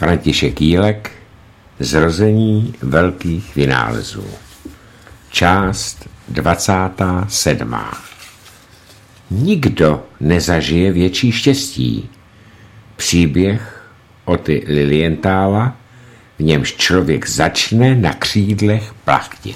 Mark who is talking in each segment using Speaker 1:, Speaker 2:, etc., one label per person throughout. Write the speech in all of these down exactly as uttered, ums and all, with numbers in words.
Speaker 1: František Jílek, Zrození velkých vynálezů. Část dvacátá sedmá. Nikdo nezažije větší štěstí. Příběh Oty Lilienthala, v němž člověk začne na křídlech plachtit.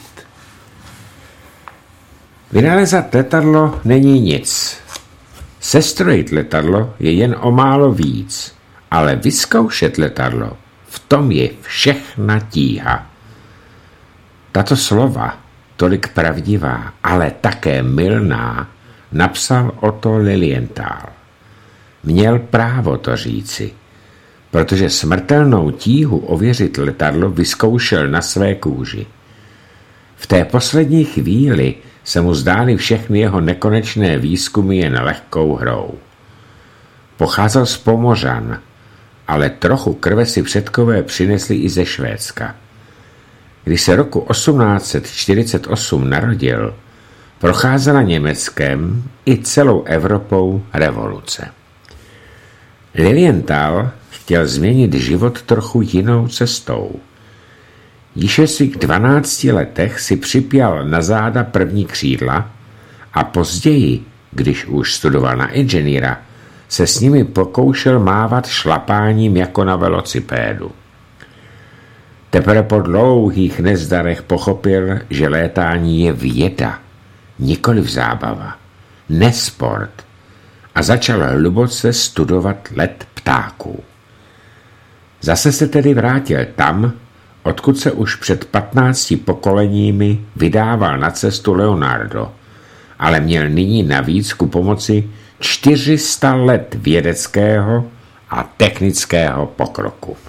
Speaker 1: Vynalezat letadlo není nic. Sestrojit letadlo je jen o málo víc, ale vyzkoušet letadlo, v tom je všechna tíha. Tato slova, tolik pravdivá, ale také mylná, napsal Otto Lilienthal. Měl právo to říci, protože smrtelnou tíhu ověřit letadlo vyzkoušel na své kůži. V té poslední chvíli se mu zdály všechny jeho nekonečné výzkumy jen lehkou hrou. Pocházel z Pomořan, ale trochu krve si předkové přinesli i ze Švédska. Když se roku osmnáct set čtyřicet osm narodil, procházela Německem i celou Evropou revoluce. Lilienthal chtěl změnit život trochu jinou cestou. Již ve svých dvanácti letech si připěl na záda první křídla a později, když už studoval na inženýra, se s nimi pokoušel mávat šlapáním jako na velocipédu. Teprve po dlouhých nezdarech pochopil, že létání je věda, nikoliv zábava, ne sport, a začal hluboce studovat let ptáků. Zase se tedy vrátil tam, odkud se už před patnácti pokoleními vydával na cestu Leonardo, ale měl nyní navíc ku pomoci čtyři sta let vědeckého a technického pokroku.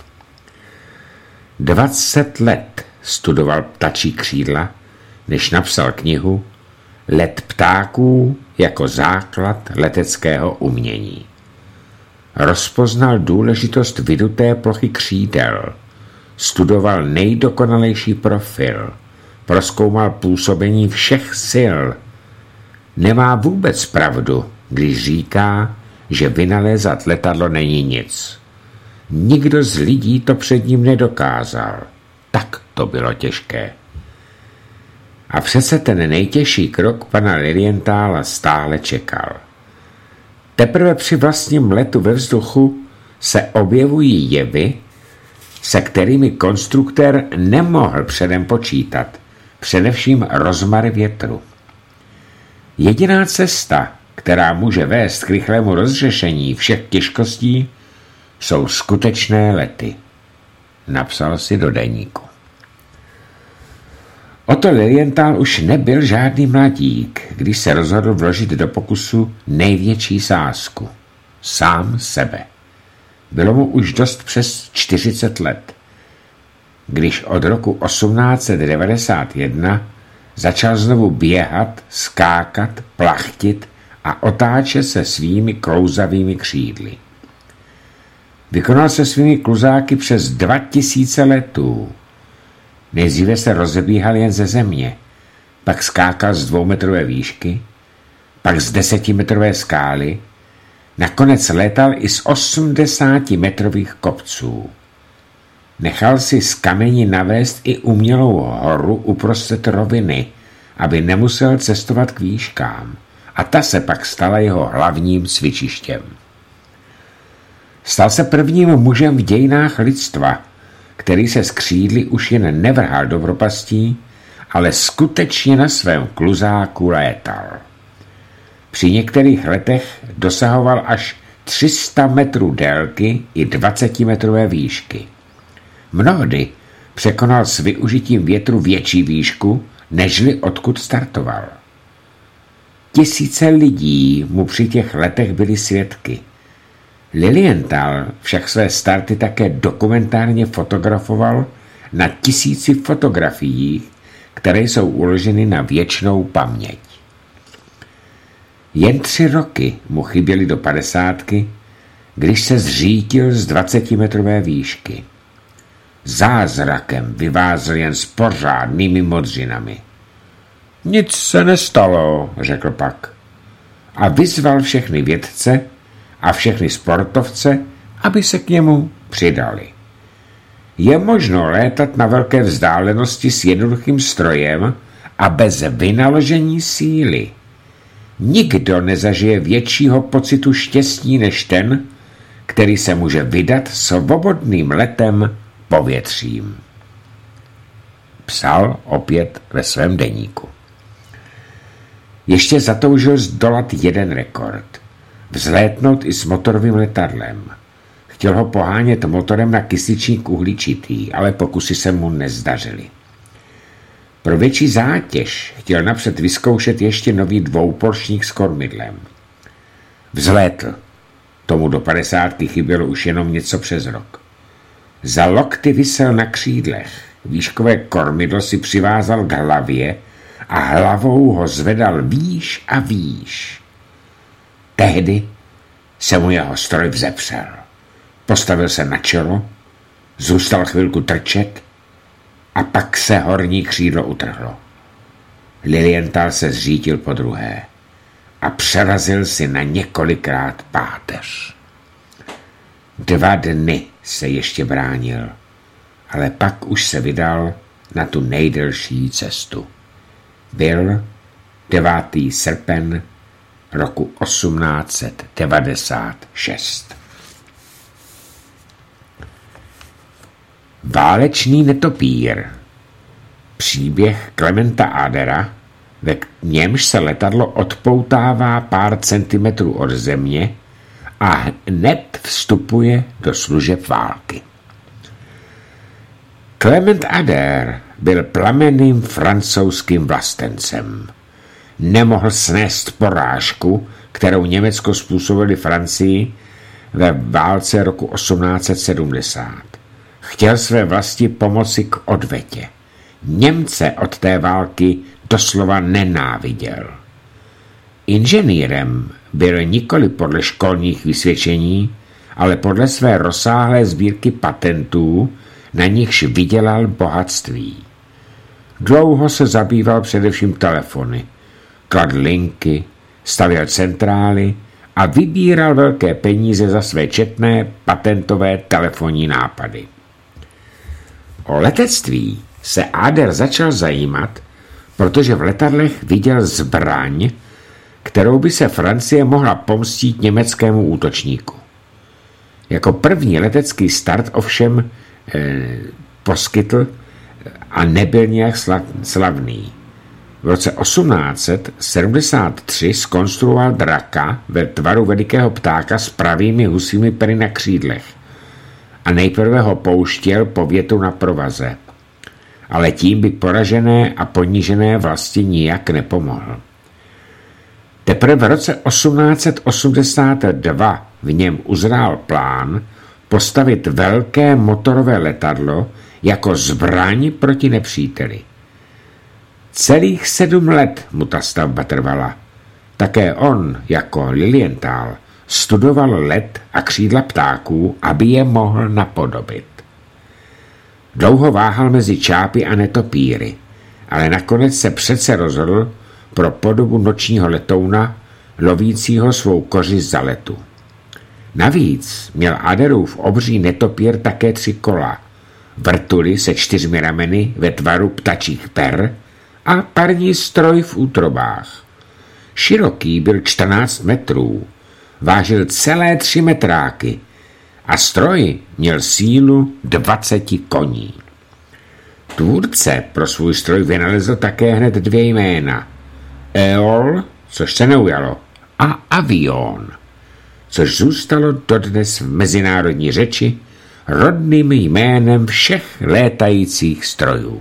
Speaker 1: Dvacet let studoval ptačí křídla, než napsal knihu Let ptáků jako základ leteckého umění. Rozpoznal důležitost vyduté plochy křídel, studoval nejdokonalejší profil, prozkoumal působení všech sil. Nemá vůbec pravdu, když říká, že vynalézat letadlo není nic. Nikdo z lidí to před ním nedokázal. Tak to bylo těžké. A přece ten nejtěžší krok pana Lilienthala stále čekal. Teprve při vlastním letu ve vzduchu se objevují jevy, se kterými konstruktér nemohl předem počítat, především rozmar větru. Jediná cesta, která může vést k rychlému rozřešení všech těžkostí, jsou skutečné lety. Napsal si do deníku. Otto Lilienthal už nebyl žádný mladík, když se rozhodl vložit do pokusu největší sázku. Sám sebe. Bylo mu už dost přes čtyřicet let, když od roku osmnáct set devadesát jedna začal znovu běhat, skákat, plachtit a otáčet se svými klouzavými křídly. Vykonal se svými kluzáky přes dva tisíce letů. Nejdříve se rozebíhal jen ze země, pak skákal z dvoumetrové výšky, pak z desetimetrové skály, nakonec létal i z osmdesátimetrových kopců. Nechal si z kamení navést i umělou horu uprostřed roviny, aby nemusel cestovat k výškám, a ta se pak stala jeho hlavním cvičištěm. Stal se prvním mužem v dějinách lidstva, který se z křídly už jen nevrhal do propastí, ale skutečně na svém kluzáku létal. Při některých letech dosahoval až tři sta metrů délky i dvacetimetrové výšky. Mnohdy překonal s využitím větru větší výšku, nežli odkud startoval. Tisíce lidí mu při těch letech byli svědky. Lilienthal však své starty také dokumentárně fotografoval na tisíci fotografiích, které jsou uloženy na věčnou paměť. Jen tři roky mu chyběly do padesátky, když se zřítil z dvacetimetrové výšky. Zázrakem vyvázl jen s pořádnými modřinami. Nic se nestalo, řekl pak. A vyzval všechny vědce a všechny sportovce, aby se k němu přidali. Je možno létat na velké vzdálenosti s jednoduchým strojem a bez vynaložení síly. Nikdo nezažije většího pocitu štěstí než ten, který se může vydat svobodným letem povětřím. Psal opět ve svém deníku. Ještě zatoužil zdolat jeden rekord. Vzlétnout i s motorovým letadlem. Chtěl ho pohánět motorem na kysličník uhličitý, ale pokusy se mu nezdařily. Pro větší zátěž chtěl napřed vyzkoušet ještě nový dvouporčník s kormidlem. Vzlétl. Tomu do padesátky chybělo už jenom něco přes rok. Za lokty visel na křídlech. Výškové kormidlo si přivázal k hlavě a hlavou ho zvedal výš a výš. Tehdy se mu jeho stroj vzepřel. Postavil se na čelo, zůstal chvilku trčet a pak se horní křídlo utrhlo. Lilienthal se zřítil po druhé a přerazil si na několikrát páteř. Dva dny se ještě bránil, ale pak už se vydal na tu nejdelší cestu. Byl devátého srpen roku osmnáct set devadesát šest. Válečný netopír. Příběh Klementa Adera, ve němž se letadlo odpoutává pár centimetrů od země a hned vstupuje do služeb války. Clement Ader byl plamenným francouzským vlastencem. Nemohl snést porážku, kterou Německo způsobili Francii ve válce roku osmnáct set sedmdesát. Chtěl své vlasti pomoci k odvetě. Němce od té války doslova nenáviděl. Inženýrem byl nikoli podle školních vysvědčení, ale podle své rozsáhlé sbírky patentů, na nichž vydělal bohatství. Dlouho se zabýval především telefony, kladl linky, stavěl centrály a vybíral velké peníze za své četné patentové telefonní nápady. O letectví se Ader začal zajímat, protože v letadlech viděl zbraň, kterou by se Francie mohla pomstít německému útočníku. Jako první letecký start ovšem eh, poskytl a nebyl nějak slavný. V roce osmnáct set sedmdesát tři zkonstruoval draka ve tvaru velikého ptáka s pravými husími pery na křídlech a nejprve ho pouštěl po větru na provaze. Ale tím by poražené a ponížené vlasti nijak nepomohl. Teprve v roce osmnáct set osmdesát dva v něm uzrál plán postavit velké motorové letadlo jako zbraň proti nepříteli. Celých sedm let mu ta stavba trvala. Také on, jako Lilienthal, studoval let a křídla ptáků, aby je mohl napodobit. Dlouho váhal mezi čápy a netopíry, ale nakonec se přece rozhodl pro podobu nočního letouna, lovícího svou koři za letu. Navíc měl Aderův obří netopír také tři kola, vrtuly se čtyřmi rameny ve tvaru ptačích per a parní stroj v útrobách. Široký byl čtrnáct metrů, vážil celé tři metráky a stroj měl sílu dvaceti koní. Tvůrce pro svůj stroj vynalezl také hned dvě jména. Eol, což se neujalo, a Avion, což zůstalo dodnes v mezinárodní řeči rodným jménem všech létajících strojů.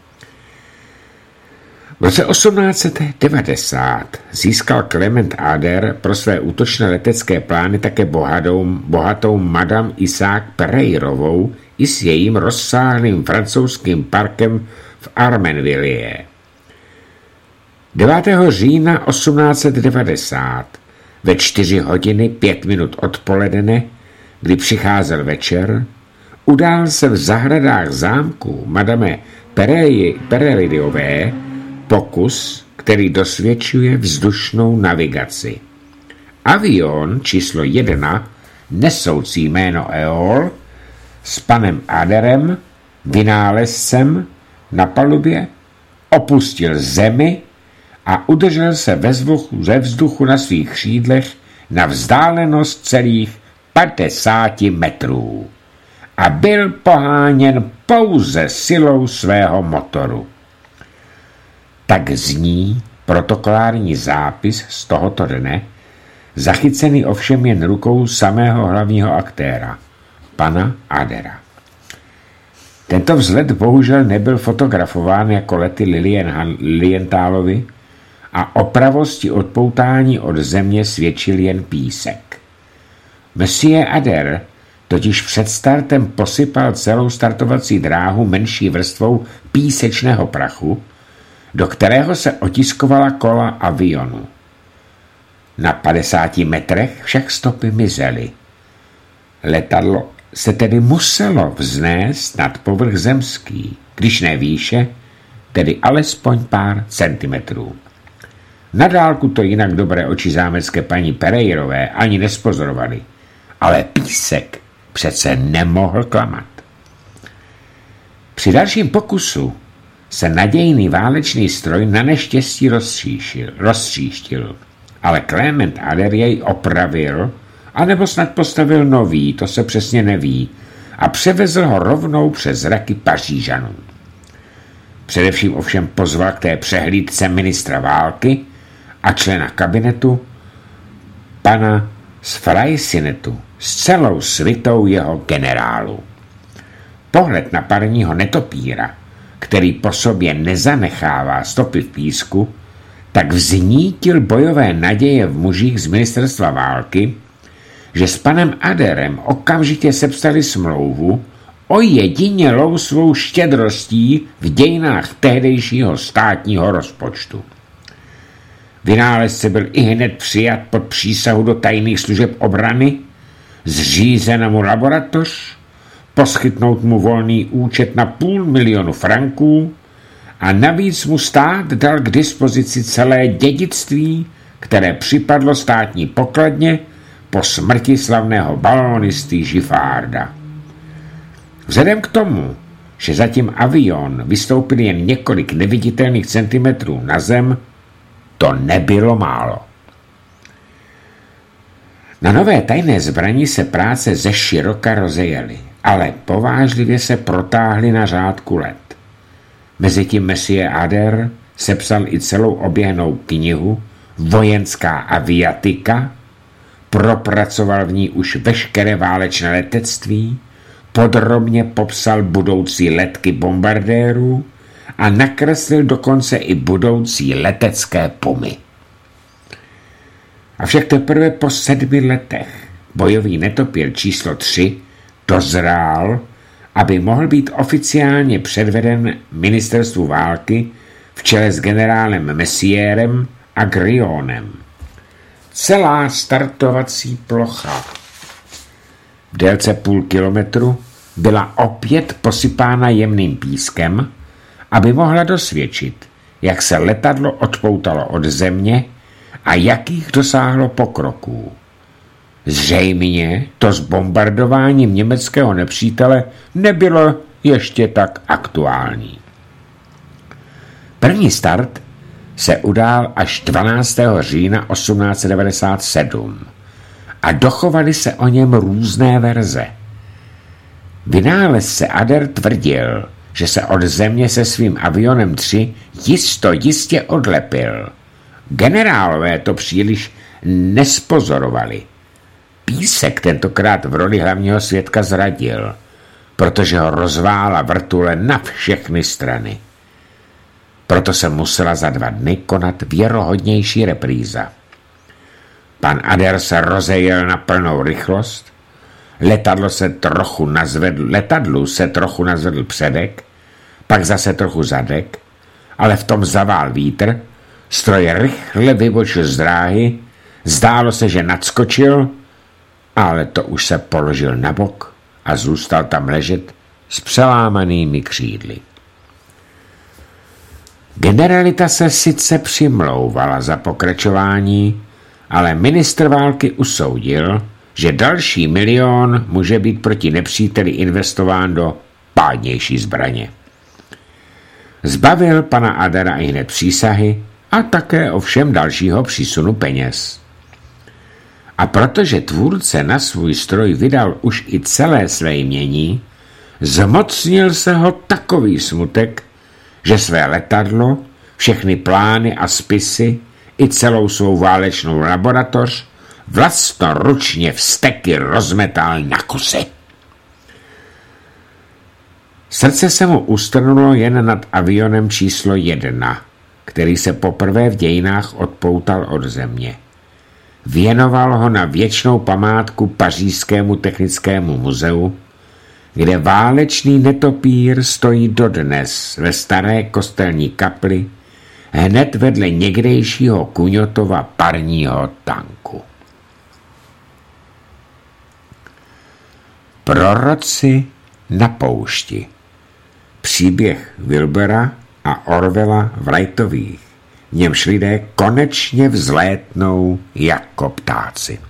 Speaker 1: V roce osmnáct set devadesát získal Clement Ader pro své útočné letecké plány také bohatou, bohatou Madame Isaac Pereirovou i s jejím rozsáhlým francouzským parkem v Armenvilliers. devátého října osmnáct set devadesát ve čtyři hodiny pět minut odpoledne, kdy přicházel večer, udál se v zahradách zámku Madame Pereiriové pokus, který dosvědčuje vzdušnou navigaci. Avion číslo jedna, nesoucí jméno Eol, s panem Aderem, vynálezcem, na palubě, opustil zemi a udržel se ve vzduchu, ze vzduchu na svých křídlech na vzdálenost celých padesáti metrů a byl poháněn pouze silou svého motoru. Tak zní protokolární zápis z tohoto dne, zachycený ovšem jen rukou samého hlavního aktéra, pana Adera. Tento vzlet bohužel nebyl fotografován jako lety Lilienthalovy a o pravosti odpoutání od země svědčil jen písek. Monsieur Ader totiž před startem posypal celou startovací dráhu menší vrstvou písečného prachu, do kterého se otiskovala kola avionu. Na padesáti metrech však stopy mizely. Letadlo se tedy muselo vznést nad povrch zemský, když ne výše, tedy alespoň pár centimetrů. Na dálku to jinak dobré oči zámecké paní Pereirové ani nespozorovali, ale písek přece nemohl klamat. Při dalším pokusu se nadějný válečný stroj na neštěstí rozstříšil, rozstříštil, ale Clement Ader jej opravil, anebo snad postavil nový, to se přesně neví, a převezl ho rovnou přes zraky Pařížanů. Především ovšem pozval k té přehlídce ministra války a člena kabinetu, pana z Freycinetu, s celou svitou jeho generálu. Pohled na parního netopíra, který po sobě nezanechává stopy v písku, tak vznítil bojové naděje v mužích z ministerstva války, že s panem Aderem okamžitě sepsali smlouvu o jedinělou svou štědrostí v dějinách tehdejšího státního rozpočtu. Vynálezce byl i hned přijat pod přísahu do tajných služeb obrany, zřízena mu laboratoř, poskytnout mu volný účet na půl milionu franků a navíc mu stát dal k dispozici celé dědictví, které připadlo státní pokladně po smrti slavného balonisty Giffarda. Vzhledem k tomu, že zatím avion vystoupil jen několik neviditelných centimetrů na zem, to nebylo málo. Na nové tajné zbraní se práce ze široka rozejely, ale povážlivě se protáhly na řádku let. Mezitím Monsieur Ader sepsal i celou oběhnou knihu Vojenská aviatika, propracoval v ní už veškeré válečné letectví, podrobně popsal budoucí letky bombardérů a nakreslil dokonce i budoucí letecké pumy. Avšak teprve po sedmi letech bojový netopír číslo tři dozrál, aby mohl být oficiálně předveden ministerstvu války v čele s generálem Messierem a Grionem. Celá startovací plocha v délce půl kilometru byla opět posypána jemným pískem, aby mohla dosvědčit, jak se letadlo odpoutalo od země a jakých dosáhlo pokroků. Zřejmě to s bombardováním německého nepřítele nebylo ještě tak aktuální. První start se udál až dvanáctého října osmnáct set devadesát sedm a dochovaly se o něm různé verze. Vynálezce Ader tvrdil, že se od země se svým avionem tři jisto jistě odlepil. Generálové to příliš nespozorovali. Písek tentokrát v roli hlavního svědka zradil, protože ho rozvála vrtule na všechny strany. Proto se musela za dva dny konat věrohodnější repríza. Pan Ader se rozejel na plnou rychlost, letadlo se trochu nazvedl, letadlu se trochu nazvedl předek, pak zase trochu zadek, ale v tom zavál vítr, stroj rychle vybočil z dráhy, zdálo se, že nadskočil, ale to už se položil na bok a zůstal tam ležet s přelámanými křídly. Generalita se sice přimlouvala za pokračování, ale ministr války usoudil, že další milion může být proti nepříteli investován do pádnější zbraně. Zbavil pana Adara i hned přísahy a také ovšem dalšího přísunu peněz. A protože tvůrce na svůj stroj vydal už i celé své jmění, zmocnil se ho takový smutek, že své letadlo, všechny plány a spisy i celou svou válečnou laboratoř vlastnoručně vzteky rozmetal na kusy. Srdce se mu ustrnulo jen nad avionem číslo jedna, který se poprvé v dějinách odpoutal od země. Věnoval ho na věčnou památku Pařížskému technickému muzeu, kde válečný netopír stojí dodnes ve staré kostelní kapli hned vedle někdejšího Kuňotova parního tanku. Proroci na poušti. Příběh Wilbera a Orwella v Wrightových, v němž lidé konečně vzlétnou jako ptáci.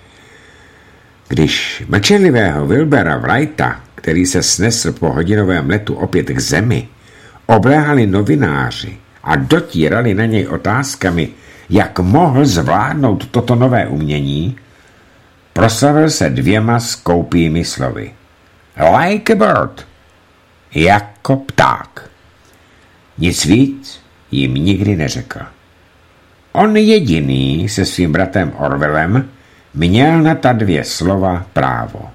Speaker 1: Když mlčenlivého Wilbera Wrighta, který se snesl po hodinovém letu opět k zemi, obléhali novináři a dotírali na něj otázkami, jak mohl zvládnout toto nové umění, proslavil se dvěma skoupými slovy. Like a bird. Jako pták. Nic víc jim nikdy neřekl. On jediný se svým bratem Orwellem měl na ta dvě slova právo.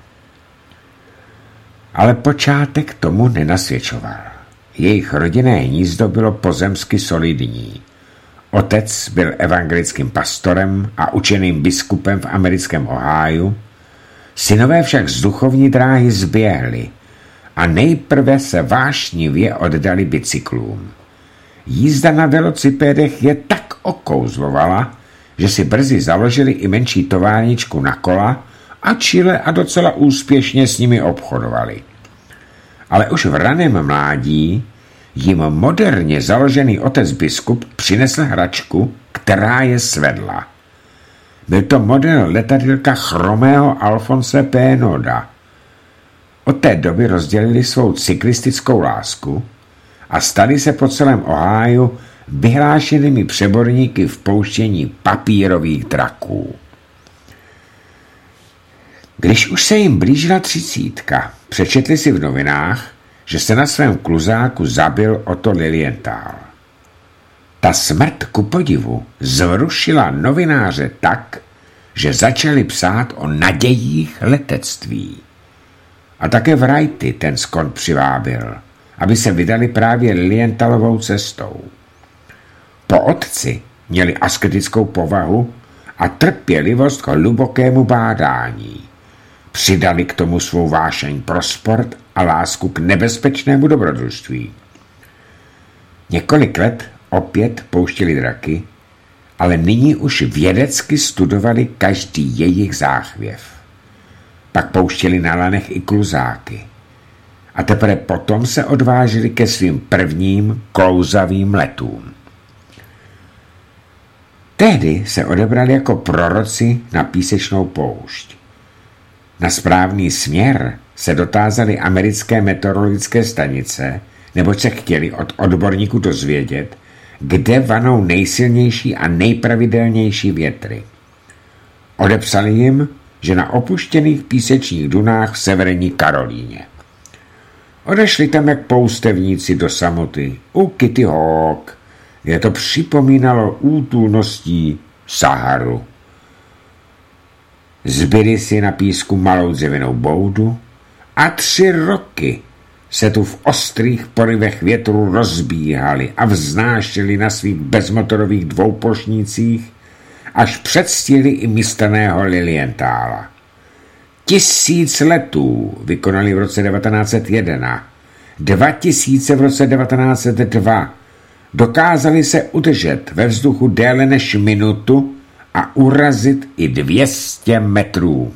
Speaker 1: Ale počátek tomu nenasvědčoval. Jejich rodinné hnízdo bylo pozemsky solidní. Otec byl evangelickým pastorem a učeným biskupem v americkém Ohiu. Synové však z duchovní dráhy zběhli a nejprve se vášnivě oddali bicyklům. Jízda na velocipédech je tak okouzlovala, že si brzy založili i menší továrničku na kola a čile a docela úspěšně s nimi obchodovali. Ale už v raném mládí jim moderně založený otec biskup přinesl hračku, která je svedla. Byl to model letadýlka chromého Alfonse Pénoda. Od té doby rozdělili svou cyklistickou lásku a stali se po celém Ohiu vyhlášenými přeborníky v pouštění papírových draků. Když už se jim blížila třicítka, přečetli si v novinách, že se na svém kluzáku zabil Otto Lilienthal. Ta smrt ku podivu zrušila novináře tak, že začali psát o nadějích letectví. A také Wrighty ten skon přivábil, aby se vydali právě Lilienthalovou cestou. Po otci měli asketickou povahu a trpělivost k hlubokému bádání. Přidali k tomu svou vášeň pro sport a lásku k nebezpečnému dobrodružství. Několik let opět pouštěli draky, ale nyní už vědecky studovali každý jejich záchvěv. Pak pouštěli na lanech i kluzáky. A teprve potom se odvážili ke svým prvním klouzavým letům. Tehdy se odebrali jako proroci na písečnou poušť. Na správný směr se dotázali americké meteorologické stanice, neboť se chtěli od odborníků dozvědět, kde vanou nejsilnější a nejpravidelnější větry. Odepsali jim, že na opuštěných písečních dunách v severní Karolíně. Odešli tam jak poustevníci do samoty u Kitty Hawk, kde to připomínalo útulností Saharu. Zbyli si na písku malou dřevěnou boudu a tři roky se tu v ostrých porivech větru rozbíhali a vznášeli na svých bezmotorových dvoupošnících, až předstihli i mistrného Lilienthala. Tisíc letů vykonali v roce devatenáct set jedna, dva tisíce v roce devatenáct set dva, dokázali se udržet ve vzduchu déle než minutu a urazit i dvě stě metrů.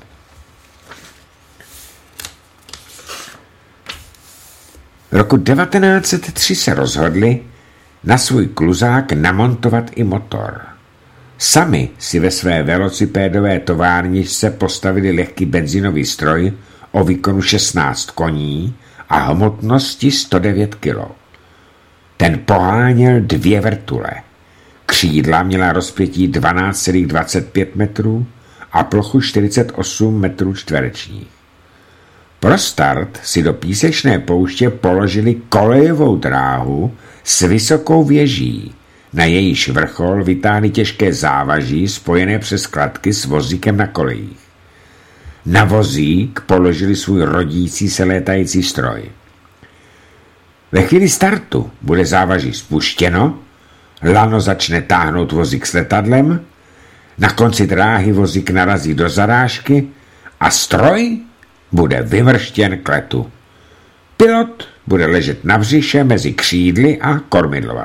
Speaker 1: V roku devatenáct set tři se rozhodli na svůj kluzák namontovat i motor. Sami si ve své velocipédové továrničce postavili lehký benzínový stroj o výkonu šestnáct koní a hmotnosti sto devět kilogramů. Ten poháněl dvě vrtule. Křídla měla rozpětí dvanáct celá dvacet pět metrů a plochu čtyřicet osm metrů čtverečních. Pro start si do písečné pouště položili kolejovou dráhu s vysokou věží, na jejíž vrchol vytáhli těžké závaží spojené přes kladky s vozíkem na kolejích. Na vozík položili svůj rodící se létající stroj. Ve chvíli startu bude závaží spuštěno, lano začne táhnout vozík s letadlem, na konci dráhy vozík narazí do zarážky a stroj bude vymrštěn k letu. Pilot bude ležet na břiše mezi křídly a kormidlovat.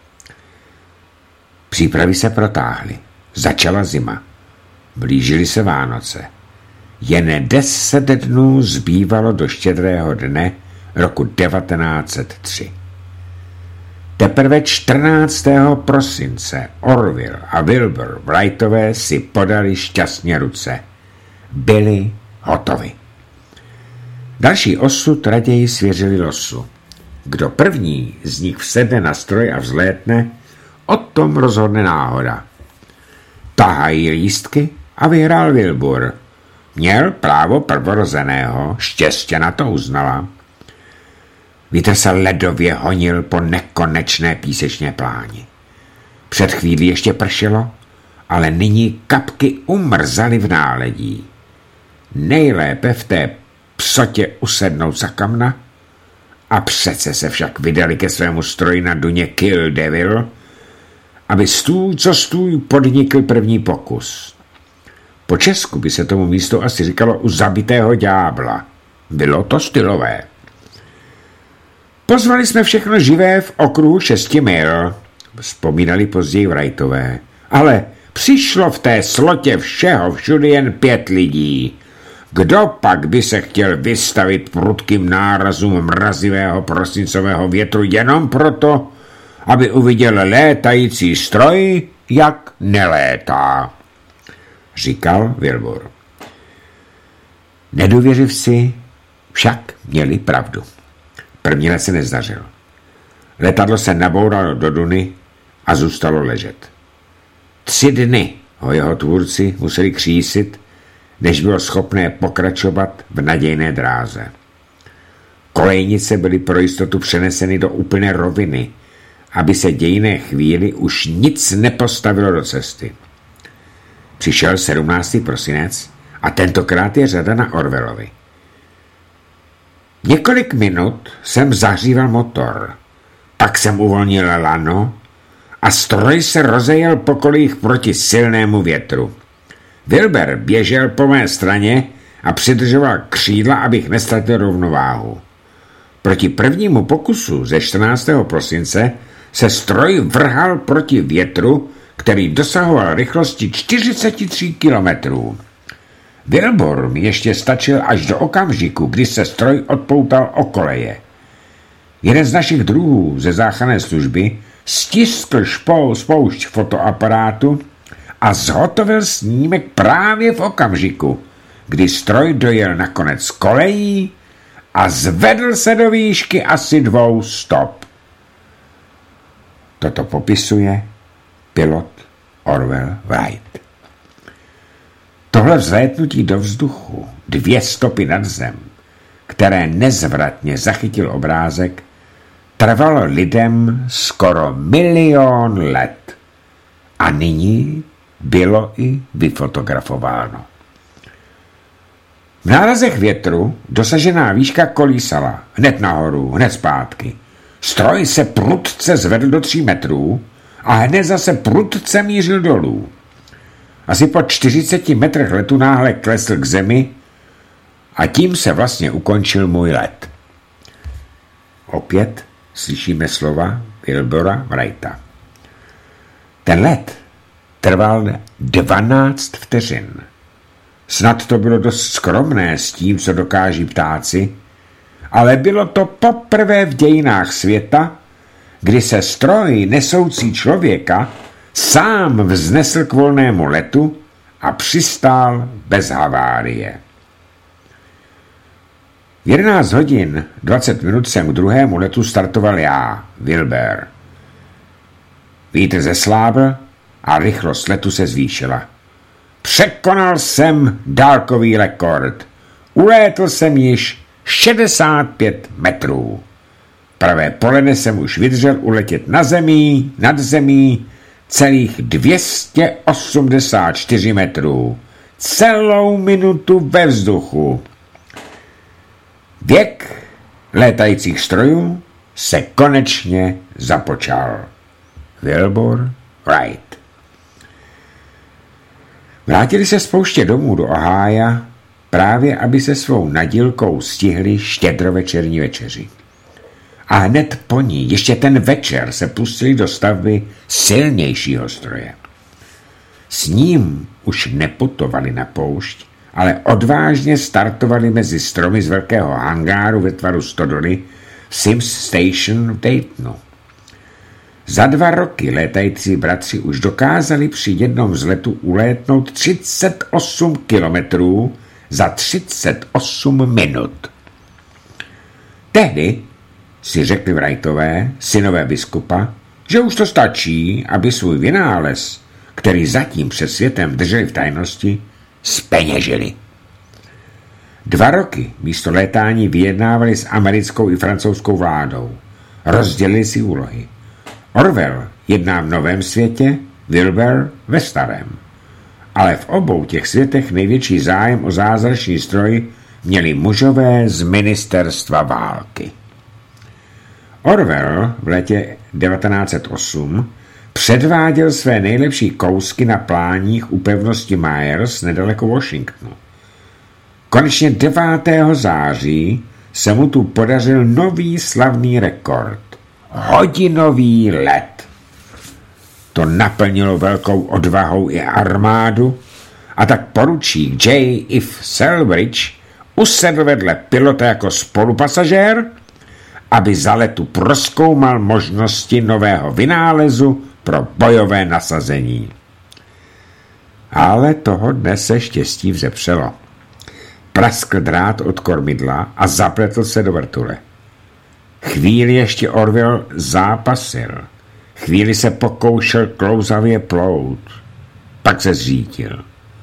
Speaker 1: Přípravy se protáhly. Začala zima. Blížily se Vánoce. Jen deset dnů zbývalo do štědrého dne roku devatenáct set tři. Teprve čtrnáctého prosince Orville a Wilbur Wrightové si podali šťastně ruce. Byli hotovi. Další osud raději svěřili losu. Kdo první z nich vsedne na stroj a vzlétne, o tom rozhodne náhoda. Tahají lístky a vyhrál Wilbur. Měl právo prvorozeného, štěstě na to uznala. Vítr se ledově honil po nekonečné písečné pláni. Před chvílí ještě pršelo, ale nyní kapky umrzaly v náledí. Nejlépe v té psotě usednout za kamna a přece se však vydali ke svému stroji na duně Kill Devil, aby stůj co stůj podnikl první pokus. Po česku by se tomu místu asi říkalo u zabitého ďábla. Bylo to stylové. Pozvali jsme všechno živé v okruhu šesti mil, vzpomínali později Wrightové, ale přišlo v té slotě všeho všude jen pět lidí. Kdo pak by se chtěl vystavit prudkým nárazům mrazivého prosincového větru jenom proto, aby uviděl létající stroj, jak nelétá, říkal Wilbur. Nedůvěřivci však měli pravdu. První let se nezdařil. Letadlo se nabouralo do duny a zůstalo ležet. Tři dny ho jeho tvůrci museli křísit, než bylo schopné pokračovat v nadějné dráze. Kolejnice byly pro jistotu přeneseny do úplné roviny, aby se dějné chvíli už nic nepostavilo do cesty. Přišel sedmnáctého prosince a tentokrát je řada na Orwellovi. Několik minut jsem zahříval motor, pak jsem uvolnil lano a stroj se rozejel po kolejích proti silnému větru. Wilbur běžel po mé straně a přidržoval křídla, abych nestratil rovnováhu. Proti prvnímu pokusu ze čtrnáctého prosince se stroj vrhal proti větru, který dosahoval rychlosti čtyřicet tři kilometrů. Wilbur mi ještě stačil až do okamžiku, kdy se stroj odpoutal o koleje. Jeden z našich druhů ze záchranné služby stiskl špou spoušť fotoaparátu a zhotovil snímek právě v okamžiku, kdy stroj dojel na konec kolejí a zvedl se do výšky asi dvou stop. Toto popisuje pilot Orville Wright. Tohle vzlétnutí do vzduchu, dvě stopy nad zem, které nezvratně zachytil obrázek, trvalo lidem skoro milion let. A nyní bylo i vyfotografováno. V nárazech větru dosažená výška kolísala hned nahoru, hned zpátky. Stroj se prudce zvedl do tří metrů a hned zase prudce mířil dolů. Asi po čtyřiceti metrech letu náhle klesl k zemi a tím se vlastně ukončil můj let. Opět slyšíme slova Wilbura Wrighta. Ten let trval dvanáct vteřin. Snad to bylo dost skromné s tím, co dokáží ptáci, ale bylo to poprvé v dějinách světa, kdy se stroj nesoucí člověka sám vznesl k volnému letu a přistál bez havárie. V jedenáct hodin dvacet minut jsem k druhému letu startoval já, Wilbur. Vítr zeslábl a rychlost letu se zvýšila. Překonal jsem dálkový rekord. Ulétl jsem již šedesát pět metrů. Pravé poledne jsem už vydržel uletět na zemí, nad zemí, celých dvě stě osmdesát čtyři metrů. Celou minutu ve vzduchu. Věk létajících strojů se konečně započal. Wilbur Wright. Vrátili se z pouště domů do Ohája, právě aby se svou nadílkou stihli štědrovečerní večeři. A hned po ní, ještě ten večer, se pustili do stavby silnějšího stroje. S ním už neputovali na poušť, ale odvážně startovali mezi stromy z velkého hangáru ve tvaru stodoly v Sims Station v Daytonu. Za dva roky létající bratři už dokázali při jednom vzletu ulétnout třicet osm kilometrů za třicet osm minut. Tehdy si řekli Wrightové, synové biskupa, že už to stačí, aby svůj vynález, který zatím před světem drželi v tajnosti, zpeněžili. Dva roky místo létání vyjednávali s americkou i francouzskou vládou. Rozdělili si úlohy. Orwell jedná v novém světě, Wilbur ve starém. Ale v obou těch světech největší zájem o zázračný stroj měli mužové z ministerstva války. Orwell v letě devatenáct set osm předváděl své nejlepší kousky na pláních u pevnosti Myers nedaleko Washingtonu. Konečně devátého září se mu tu podařil nový slavný rekord. Hodinový let. To naplnilo velkou odvahou i armádu a tak poručík J. F. Selbridge usedl vedle pilota jako spolupasažér, aby za letu prozkoumal možnosti nového vynálezu pro bojové nasazení. Ale toho dne se štěstí vzepřelo. Praskl drát od kormidla a zapletl se do vrtule. Chvíli ještě Orwell zápasil. Chvíli se pokoušel klouzavě plout. Pak se zřítil.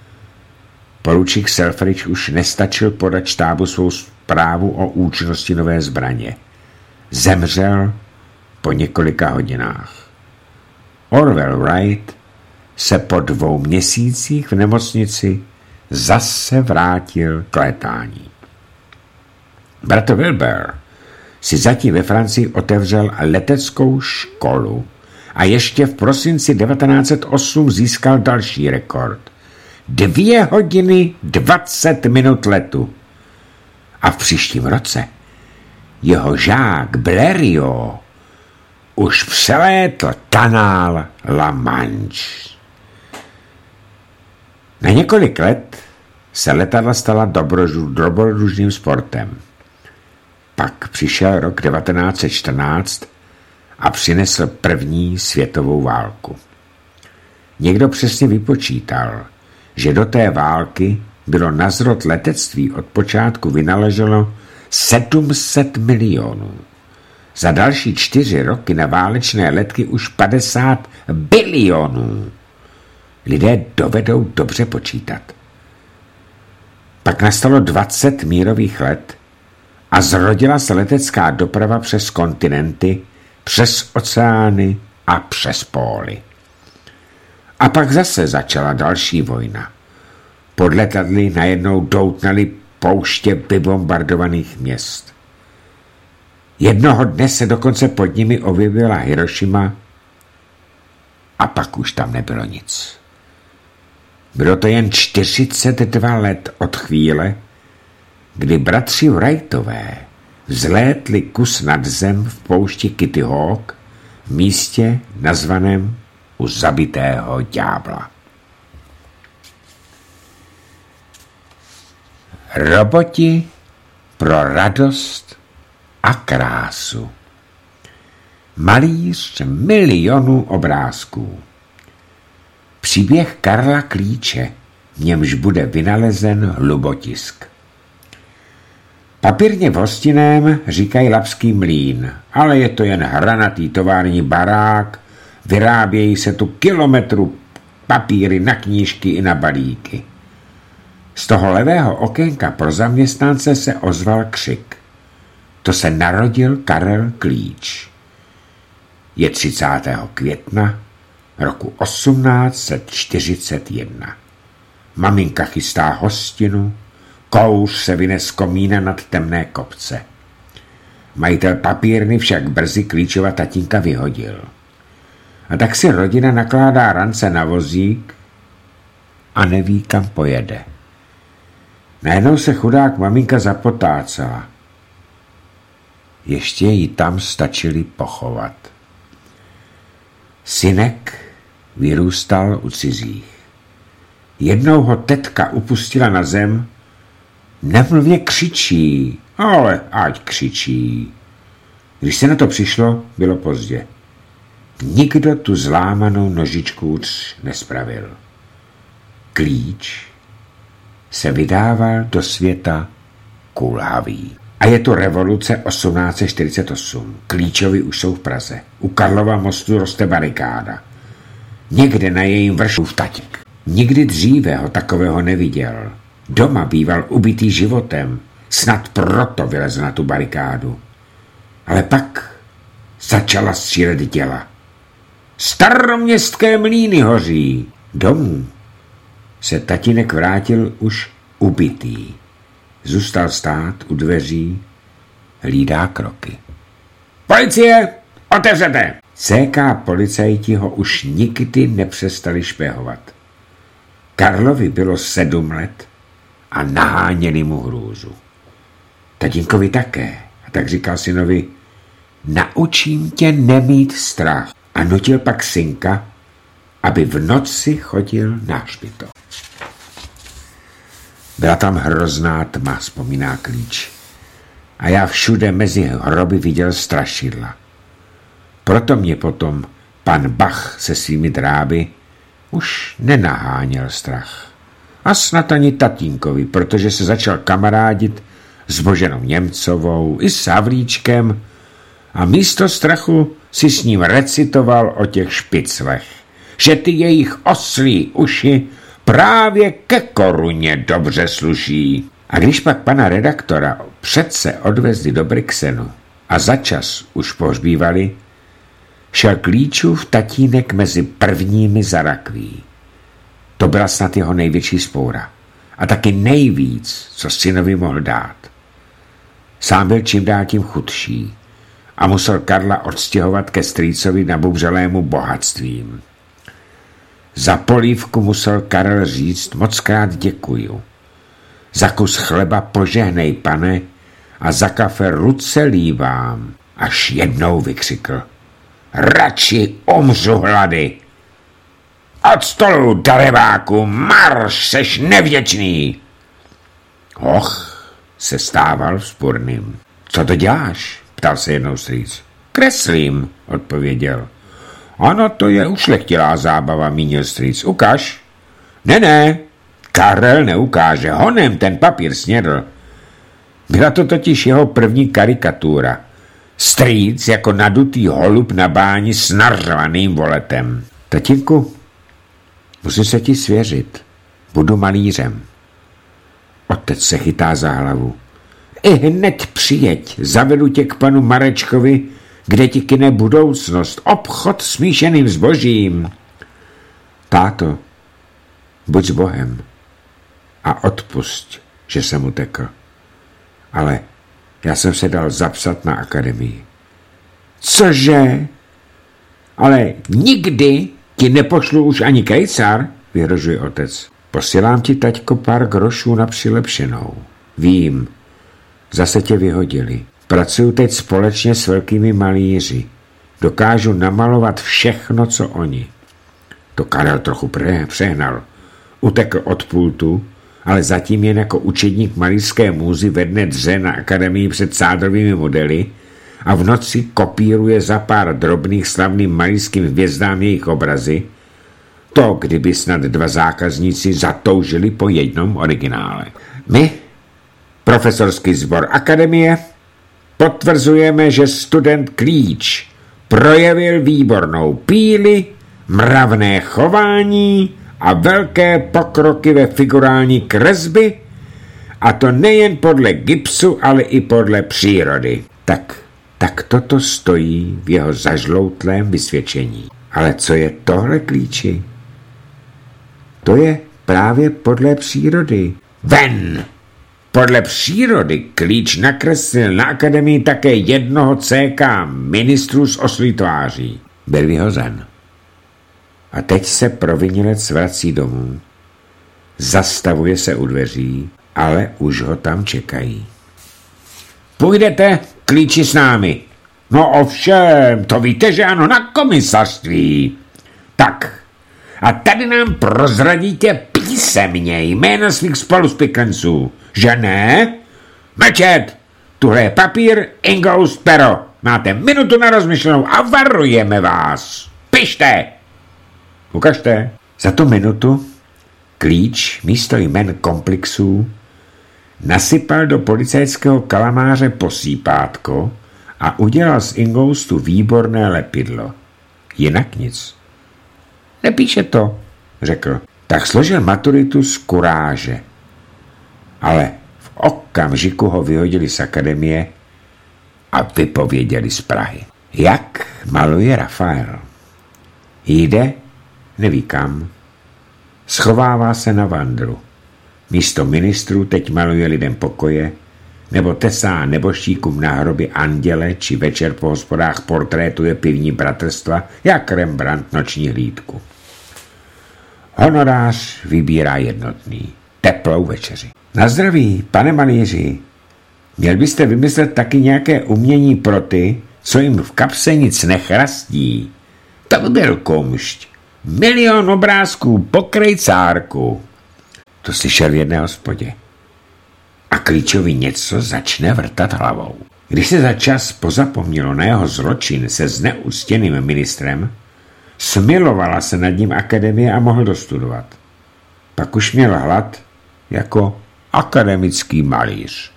Speaker 1: Poručík Selfridge už nestačil podat štábu svou zprávu o účinnosti nové zbraně. Zemřel po několika hodinách. Orwell Wright se po dvou měsících v nemocnici zase vrátil k létání. Bratr Wilbur si zatím ve Francii otevřel leteckou školu a ještě v prosinci devatenáct set osm získal další rekord. Dvě hodiny dvacet minut letu. A v příštím roce jeho žák Blériot už přelétl kanál La Manche. Na několik let se letadla stala dobrodružným sportem. Pak přišel rok devatenáct set čtrnáct a přinesl první světovou válku. Někdo přesně vypočítal, že do té války bylo na zrod letectví od počátku vynaloženo sedm set milionů. Za další čtyři roky na válečné letky už padesát bilionů. Lidé dovedou dobře počítat. Pak nastalo dvacet mírových let a zrodila se letecká doprava přes kontinenty, přes oceány a přes póly. A pak zase začala další vojna. Pod letadly najednou doutnaly pouště vybombardovaných měst. Jednoho dne se dokonce pod nimi objevila Hirošima a pak už tam nebylo nic. Bylo to jen čtyřicet dva let od chvíle, kdy bratři Wrightové vzlétli kus nad zem v poušti Kitty Hawk v místě nazvaném u zabitého ďábla. Roboti pro radost a krásu. Malíř milionů obrázků. Příběh Karla Klíče, v němž bude vynalezen hlubotisk. Papírně v Hostinném říkají Labský mlýn, ale je to jen hranatý tovární barák, vyrábějí se tu kilometru papíry na knížky i na balíky. Z toho levého okénka pro zaměstnance se ozval křik. To se narodil Karel Klíč. Je třicátého května roku osmnáct set čtyřicet jedna. Maminka chystá hostinu, kouř se vyne z komína nad temné kopce. Majitel papírny však brzy Klíčova tatínka vyhodil. A tak si rodina nakládá rance na vozík a neví, kam pojede. Najednou se chudák maminka zapotácela. Ještě ji tam stačili pochovat. Synek vyrůstal u cizích. Jednou ho tetka upustila na zem. Nemluvně křičí, ale ať křičí. Když se na to přišlo, bylo pozdě. Nikdo tu zlámanou nožičku nespravil. Klíč se vydával do světa kulhavý. A je to revoluce osmnáct set čtyřicet osm. Klíčovi už jsou v Praze. U Karlova mostu roste barikáda. Někde na jejím vrchu tatík. Nikdy dříve ho takového neviděl. Doma býval ubitý životem. Snad proto vylez na tu barikádu. Ale pak začala střílet děla. Staroměstské mlýny hoří. Domů se tatínek vrátil už ubitý. Zůstal stát u dveří, hlídá kroky. Policie, otevřete! C K policajti ho už nikdy nepřestali špehovat. Karlovi bylo sedm let a naháněli mu hrůzu. Tatínkovi také, a tak říkal synovi, naučím tě nemít strach. A nutil pak synka, aby v noci chodil na hřbitov. Byla tam hrozná tma, vzpomíná Klíč. A já všude mezi hroby viděl strašidla. Proto mě potom pan Bach se svými dráby už nenaháněl strach. A snad ani tatínkovi, protože se začal kamarádit s Boženou Němcovou i s Havlíčkem a místo strachu si s ním recitoval o těch špiclech, že ty jejich oslí uši právě ke koruně dobře sluší. A když pak pana redaktora přece odvezli do Brixenu a začas už pohřbívali, šel Klíčův tatínek mezi prvními za rakví. To byla snad jeho největší vzpoura a taky nejvíc, co synovi mohl dát. Sám byl čím dál tím chudší a musel Karla odstěhovat ke strýcovi nabubřelému bohatstvím. Za polívku musel Karel říct mockrát děkuju. Za kus chleba požehnej, pane, a za kafe ruce lívám, až jednou vykřikl. Radši umřu hlady. Od stolu, darebáku, marš, seš nevděčný. Och, se stával vzpurným. Co to děláš? Ptal se jednou strýc. Kreslím, odpověděl. Ano, to je ušlechtilá zábava, mínil strýc. Ukaž. Ne, ne, Karel neukáže, honem ten papír snědl. Byla to totiž jeho první karikatura. Strýc jako nadutý holub na báni s nařvaným voletem. Tatínku, musím se ti svěřit. Budu malířem. Otec se chytá za hlavu. I hned přijeď, zavedu tě k panu Marečkovi, kde ti kyne budoucnost, obchod s míšeným zbožím. Táto, buď s Bohem a odpusť, že jsem utekl. Ale já jsem se dal zapsat na akademii. Cože? Ale nikdy ti nepošlu už ani kejcar, vyhrožuje otec. Posílám ti, taťko, pár grošů na přilepšenou. Vím, zase tě vyhodili. Pracuju teď společně s velkými malíři. Dokážu namalovat všechno, co oni. To Karel trochu přehnal. Utekl od pultu, ale zatím jen jako učedník malířské můzy vedne dře na akademii před sádrovými modely a v noci kopíruje za pár drobných slavným malířským hvězdám jejich obrazy, To, kdyby snad dva zákazníci zatoužili po jednom originále. My, profesorský sbor akademie, potvrzujeme, že student Klíč projevil výbornou píli, mravné chování a velké pokroky ve figurální kresby, a to nejen podle gipsu, ale i podle přírody. Tak, tak toto stojí v jeho zažloutlém vysvědčení. Ale co je tohle, Klíči? To je právě podle přírody. Ven! Podle přírody Klíč nakreslil na akademii také jednoho C K ministrů s oslí tváří. Byl vyhozen. A teď se provinilec vrací domů. Zastavuje se u dveří, ale už ho tam čekají. Půjdete, Klíči, s námi? No ovšem, to víte, že ano, na komisařství. Tak, a tady nám prozradíte písemně jména svých spoluspěkanců, že ne? Mlčet! Tuhle je papír, ingoust, pero. Máte minutu na rozmyšlenou a varujeme vás. Pište! Ukažte. Za tu minutu Klíč místo jmen komplexů nasypal do policajského kalamáře posípátko a udělal z ingoustu výborné lepidlo. Jinak nic. Nepíše to, řekl. Tak složil maturitu z kuráže. Ale v okamžiku ho vyhodili z akademie a vypověděli z Prahy. Jak maluje Rafael? Jde, neví kam. Schovává se na vandru. Místo ministrů teď maluje lidem pokoje, nebo tesá neboštíkům na hrobě anděle, či večer po hospodách portrétuje pivní bratrstva, jak Rembrandt noční hlídku. Honorář vybírá jednotný, teplou večeři. Na zdraví, pane malíři, měl byste vymyslet taky nějaké umění pro ty, co jim v kapse nic nechrastí. To by byl kumšť. Milion obrázků, pokrej cárku. To slyšel v jedné hospodě. A Klíčovi něco začne vrtat hlavou. Když se za čas pozapomnělo na jeho zločin se zneúctěným ministrem, smilovala se nad ním akademie a mohl dostudovat. Pak už měl hlad jako akademický malíř.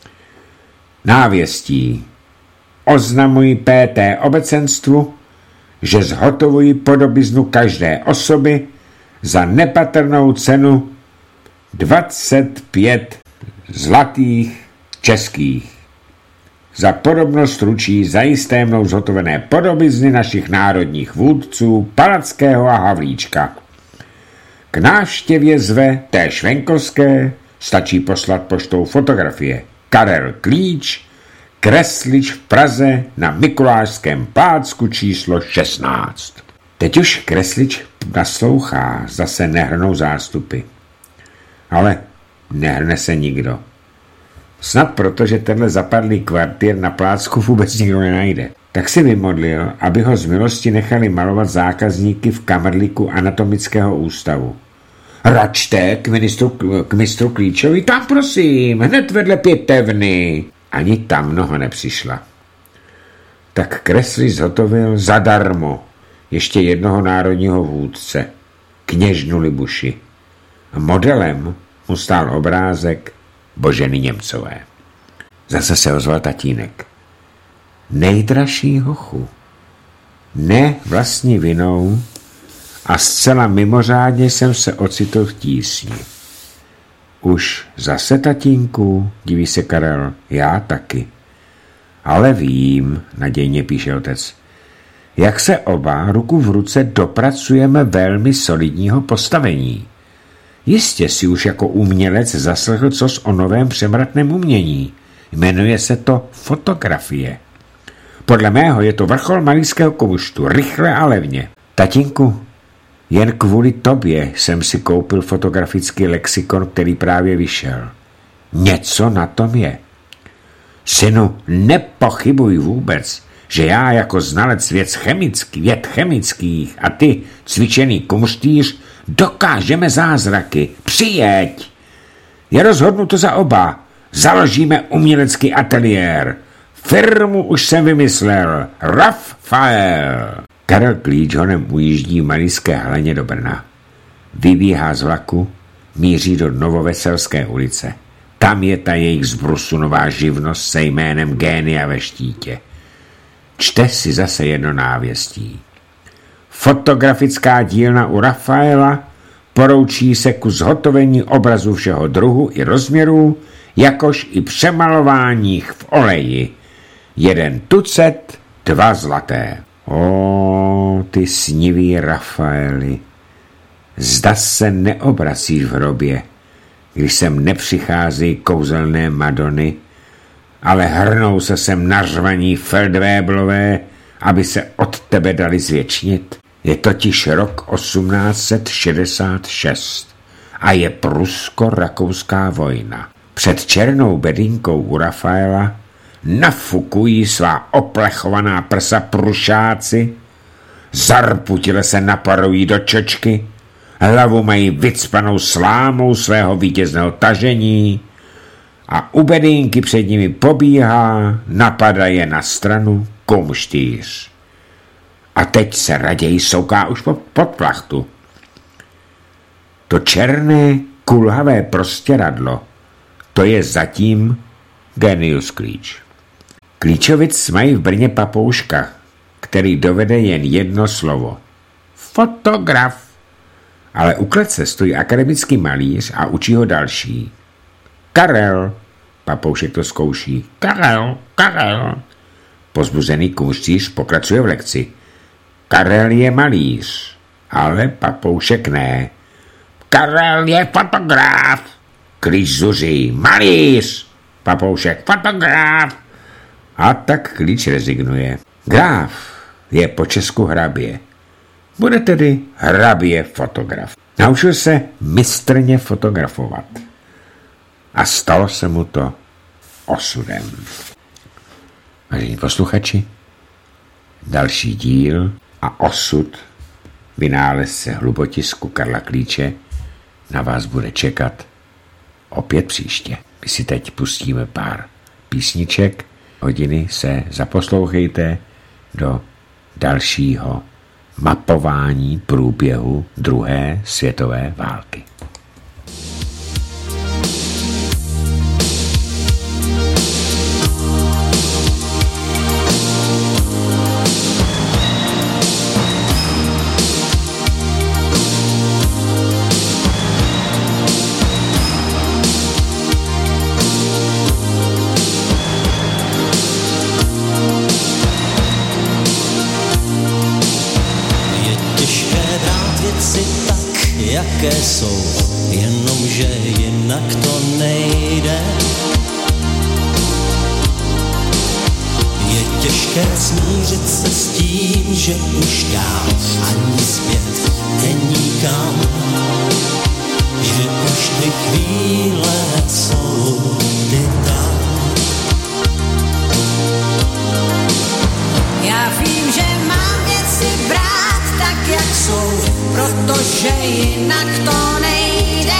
Speaker 1: Návěstí. Oznamuji P T obecenstvu, že zhotovují podobiznu každé osoby za nepatrnou cenu dvacet pět zlatých českých. Za podobnost ručí zajisté mnou zhotovené podobizny našich národních vůdců Palackého a Havlíčka. K návštěvě zve té Švenkovské stačí poslat poštou fotografie. Karel Klíč, kreslič v Praze na Mikulášském plácku číslo šestnáct. Teď už kreslič naslouchá, zase nehrnou zástupy. Ale nehrne se nikdo. Snad proto, že tenhle zapadlý kvartír na plácku vůbec nikdo nenajde. Tak si vymodlil, aby ho z milosti nechali malovat zákazníky v kamerlíku anatomického ústavu. Račte k ministru, k mistru Klíčovi, tam prosím, hned vedle pětevny. Ani tam mnoho nepřišla. Tak kreslič zhotovil zadarmo ještě jednoho národního vůdce, kněžnu Libuši. Modelem mu stál obrázek Boženy Němcové. Zase se ozval tatínek. Nejdražší hochu. Ne vlastní vinou a zcela mimořádně jsem se ocitl v tísni. Už zase, tatínku, diví se Karel, já taky. Ale vím, nadějně píše otec, jak se oba ruku v ruce dopracujeme velmi solidního postavení. Jistě si už jako umělec zaslechl cos o novém převratném umění. Jmenuje se to fotografie. Podle mého je to vrchol malířského kumštu, rychle a levně. Tatínku, jen kvůli tobě jsem si koupil fotografický lexikon, který právě vyšel. Něco na tom je. Synu, nepochybuj vůbec, že já jako znalec věd chemických, věd chemických a ty, cvičený kumštýř, dokážeme zázraky. Přijeď. Je rozhodnuto za oba. Založíme umělecký ateliér. Firmu už jsem vymyslel. Rafael. Karel Klíč honem ujíždí v Marijské Heleně do Brna. Vybíhá z vlaku, míří do Novoveselské ulice. Tam je ta jejich zbrusunová živnost se jménem Génia ve štítě. Čte si zase jedno návěstí. Fotografická dílna u Rafaela, poroučí se ku zhotovení obrazu všeho druhu i rozměrů, jakož i přemalování v oleji. Jeden tucet, dva zlaté. O, ty snivý Rafaeli, zda se neobracíš v hrobě, když sem nepřichází kouzelné Madony, ale hrnou se sem nařvaní Feldwebelové, aby se od tebe dali zvětšnit. Je totiž rok osmnáct set šedesát šest a je prusko-rakouská vojna. Před černou bedinkou u Rafaela nafukují svá oplechovaná prsa prušáci, zarputile se naparují do čočky, hlavu mají vycpanou slámou svého vítězného tažení a u bedinky před nimi pobíhá, napadá je na stranu kumštýř. A teď se raději souká už pod, pod plachtu. To černé, kulhavé prostěradlo, to je zatím Genius Klíč. Klíčovic mají v Brně papouška, který dovede jen jedno slovo. Fotograf. Ale u klece stojí akademický malíř a učí ho další. Karel. Papoušek to zkouší. Karel, Karel. Pozbuzený kumštíř pokračuje v lekci. Karel je malíř, ale papoušek ne. Karel je fotograf. Klíč zuří. Malíř. Papoušek fotograf. A tak Klíč rezignuje. Graf je po česku hrabě. Bude tedy hrabě fotograf. Naučil se mistrně fotografovat. A stalo se mu to osudem. Vážení posluchači, další díl a osud vynálezce hlubotisku Karla Klíče na vás bude čekat opět příště. My si teď pustíme pár písniček, hodiny se zaposlouchejte do dalšího mapování průběhu druhé světové války.
Speaker 2: Jaké jsou, jenomže jinak to nejde. Je těžké smířit se s tím, že už dál ani zpět není kam, že už ty chvíle jsou ty tam.
Speaker 3: Já vím, že mám věci brát tak, jak jsou, protože jinak to nejde.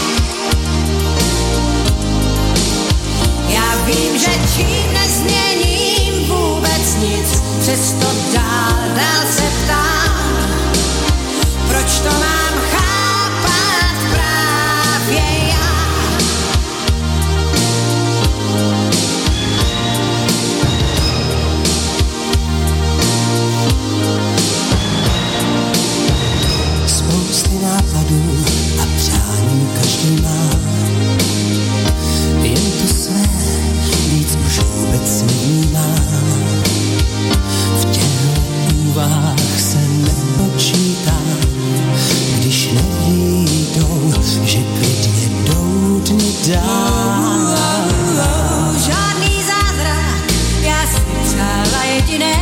Speaker 3: Já vím, že čím nezměním vůbec nic, přesto dál, dál se ptám, proč to mám chápat právě já.
Speaker 2: Nápadů a přání každý má, jen to své víc už vůbec nevnímá. V těchto úvách se nepočítá, když nevídou, že klid je doutny dál.
Speaker 3: Žádný zázrak, já si přála jediné,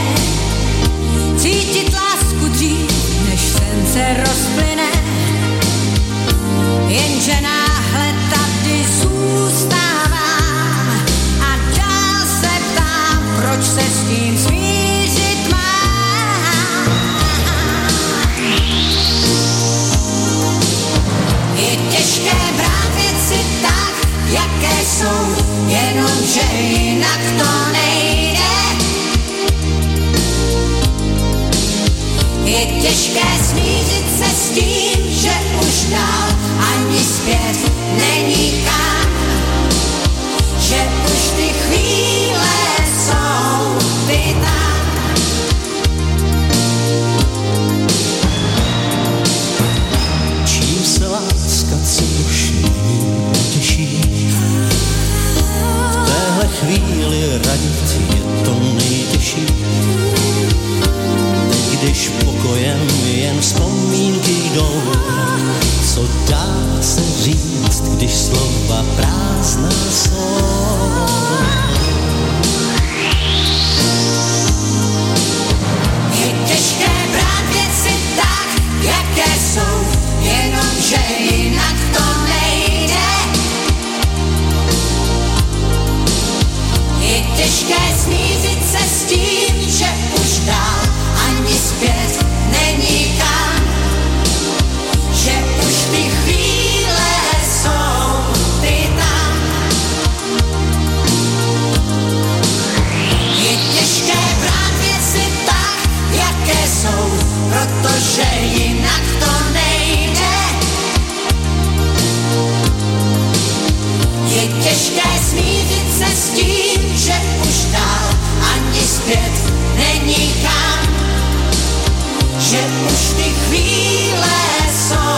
Speaker 3: cítit lásku dřív, než sen se rozplyne, jenže náhle tady zůstávám a dál se ptám, proč se s tím smířit mám. Je těžké brát věci tak, jaké jsou, jenomže jinak to nejde. Je těžké smířit se s tím, že už dál ani zpět není kam, že už ty chvíle jsou ty tam.
Speaker 2: Čím se láska, co už není těžší, v téhle chvíli radit je to nejtěžší. Když pokojem jen vzpomínky jdou, co dá se říct, když slova prázdná jsou.
Speaker 3: Je těžké brát věci tak, jaké jsou, jenomže jinak to nejde. Je těžké smířit se s tím, že už dál ani zpět není kam, že už ty chvíle jsou ty tam. Je těžké brát věci tak, jaké jsou, protože jinak to nejde. Je těžké smířit se s tím, že už dál ani zpět není kam, že už ty chvíle jsou